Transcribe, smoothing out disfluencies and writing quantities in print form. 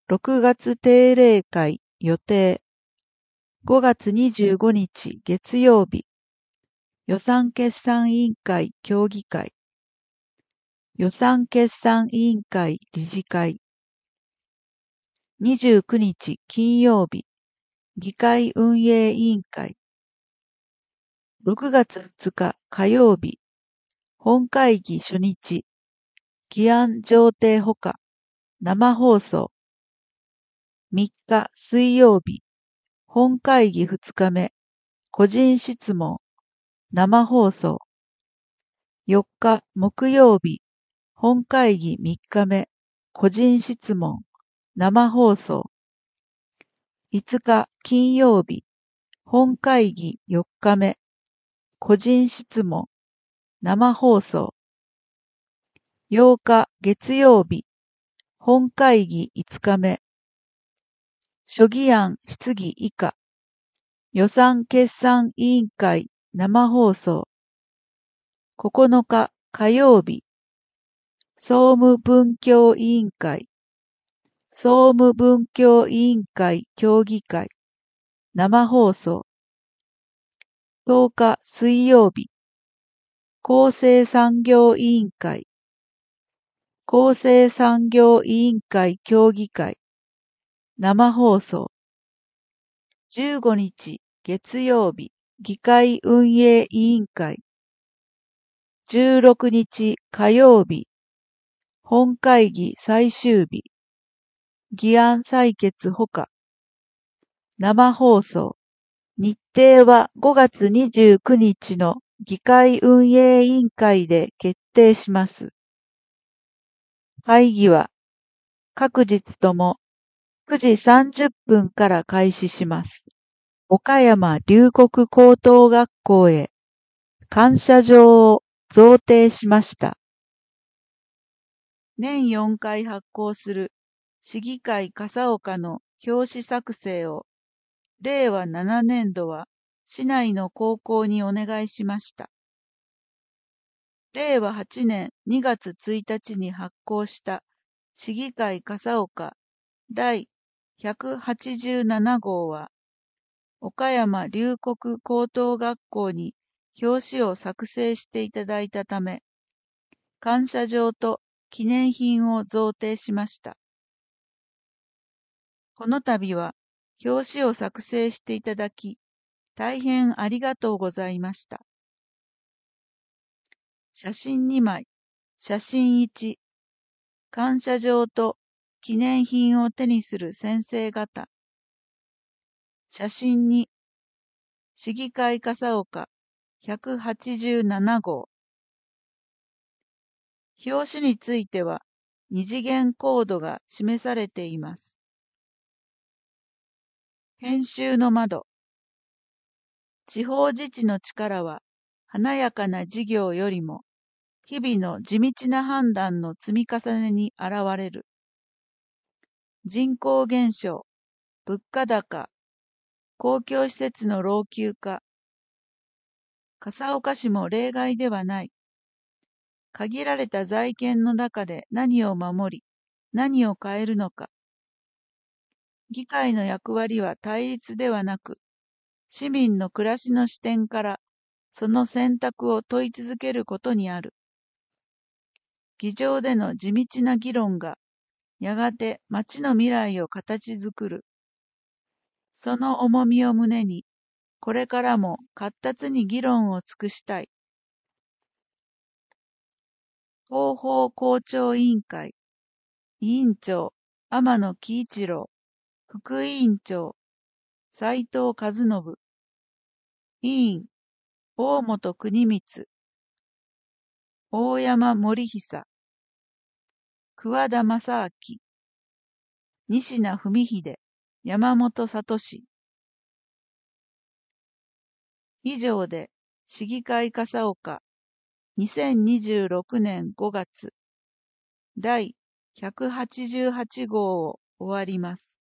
6月定例会予定。5月25日月曜日。予算決算委員会協議会。予算決算委員会理事会。29日金曜日。議会運営委員会。6月2日火曜日。本会議初日。議案上程ほか。生放送。3日水曜日。本会議2日目。個人質問。生放送。4日木曜日。本会議3日目。個人質問。生放送。5日金曜日。本会議4日目。個人質問。生放送。8日月曜日。本会議5日目。諸議案質疑以下。予算決算委員会生放送。9日火曜日。総務文教委員会。総務文教委員会協議会。生放送。10日水曜日。厚生産業委員会。厚生産業委員会協議会。生放送。15日月曜日。議会運営委員会。16日火曜日。本会議最終日。議案採決ほか。生放送。日程は5月29日の議会運営委員会で決定します。会議は各日とも9時30分から開始します。岡山龍谷高等学校へ感謝状を贈呈しました。年4回発行する市議会笠岡の表紙作成を令和7年度は市内の高校にお願いしました。令和8年2月1日に発行した市議会笠岡第187号は岡山龍谷高等学校に表紙を作成していただいたため、感謝状と記念品を贈呈しました。この度は表紙を作成していただき、大変ありがとうございました。写真2枚、写真1、感謝状と記念品を手にする先生方。写真2、市議会笠岡187号。表紙については二次元コードが示されています。編集の窓。地方自治の力は華やかな事業よりも日々の地道な判断の積み重ねに現れる。人口減少、物価高、公共施設の老朽化。笠岡市も例外ではない。限られた財源の中で何を守り、何を変えるのか。議会の役割は対立ではなく、市民の暮らしの視点からその選択を問い続けることにある。議場での地道な議論が、やがて町の未来を形作る。その重みを胸に、これからも活発に議論を尽くしたい。広報校長委員会、委員長、天野喜一郎、副委員長、斉藤和信、委員、大本国光、大山森久、桑田正明、西名文秀、山本聡。以上で、市議会笠岡、2026年5月、第188号を終わります。